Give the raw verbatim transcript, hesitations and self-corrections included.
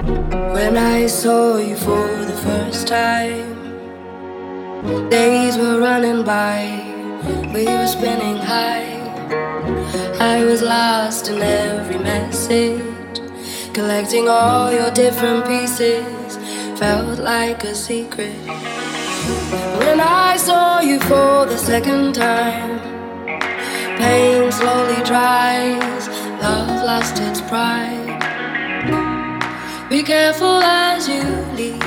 When I saw you for the first time, days were running by, we were spinning high. I was lost in every message, collecting all your different pieces, felt like a secret. When I saw you for the second time, pain slowly dries, love lost its pride. Be careful as you leave,